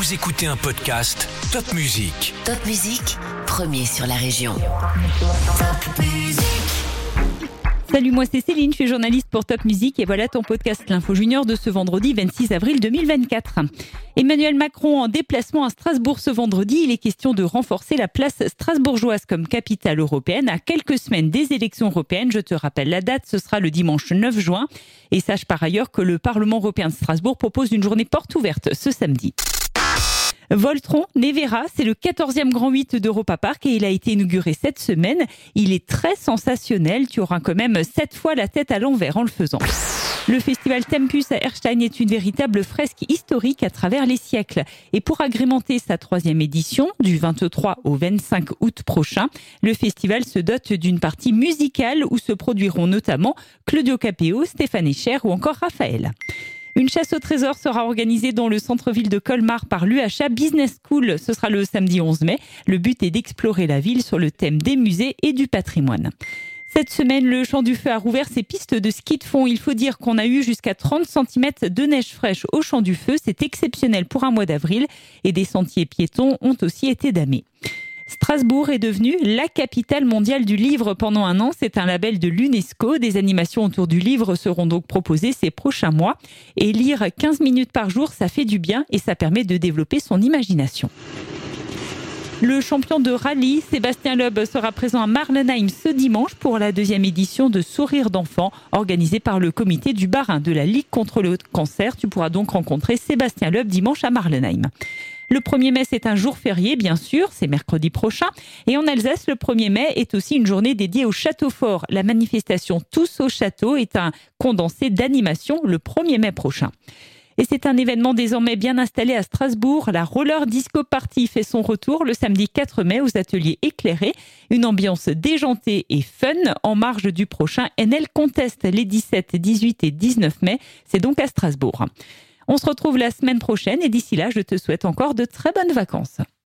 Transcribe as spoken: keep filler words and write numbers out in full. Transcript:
Vous écoutez un podcast Top Musique. Top Musique, premier sur la région. Top Musique. Salut, moi c'est Céline, je suis journaliste pour Top Musique et voilà ton podcast L'Info Junior de ce vendredi vingt-six avril deux mille vingt-quatre. Emmanuel Macron en déplacement à Strasbourg ce vendredi. Il est question de renforcer la place strasbourgeoise comme capitale européenne à quelques semaines des élections européennes. Je te rappelle la date, ce sera le dimanche neuf juin. Et sache par ailleurs que le Parlement européen de Strasbourg propose une journée porte ouverte ce samedi. Voltron Nevera, c'est le quatorzième Grand huit d'Europa Park et il a été inauguré cette semaine. Il est très sensationnel, tu auras quand même sept fois la tête à l'envers en le faisant. Le festival Tempus à Erstein est une véritable fresque historique à travers les siècles. Et pour agrémenter sa troisième édition, du vingt-trois au vingt-cinq août prochain, le festival se dote d'une partie musicale où se produiront notamment Claudio Capeo, Stéphane Echer ou encore Raphaël. Une chasse au trésor sera organisée dans le centre-ville de Colmar par l'U H A Business School. Ce sera le samedi onze mai. Le but est d'explorer la ville sur le thème des musées et du patrimoine. Cette semaine, le Champ du Feu a rouvert ses pistes de ski de fond. Il faut dire qu'on a eu jusqu'à trente centimètres de neige fraîche au Champ du Feu. C'est exceptionnel pour un mois d'avril. Et des sentiers piétons ont aussi été damés. Strasbourg est devenue la capitale mondiale du livre pendant un an. C'est un label de l'UNESCO. Des animations autour du livre seront donc proposées ces prochains mois. Et lire quinze minutes par jour, ça fait du bien et ça permet de développer son imagination. Le champion de rallye, Sébastien Loeb, sera présent à Marlenheim ce dimanche pour la deuxième édition de Sourire d'enfant, organisée par le comité du Bas-Rhin de la Ligue contre le cancer. Tu pourras donc rencontrer Sébastien Loeb dimanche à Marlenheim. Le premier mai, c'est un jour férié, bien sûr, c'est mercredi prochain. Et en Alsace, le premier mai est aussi une journée dédiée au Château Fort. La manifestation Tous au Château est un condensé d'animation le premier mai prochain. Et c'est un événement désormais bien installé à Strasbourg. La Roller Disco Party fait son retour le samedi quatre mai aux ateliers éclairés. Une ambiance déjantée et fun en marge du prochain N L Contest les dix-sept, dix-huit et dix-neuf mai. C'est donc à Strasbourg. On se retrouve la semaine prochaine et d'ici là, je te souhaite encore de très bonnes vacances.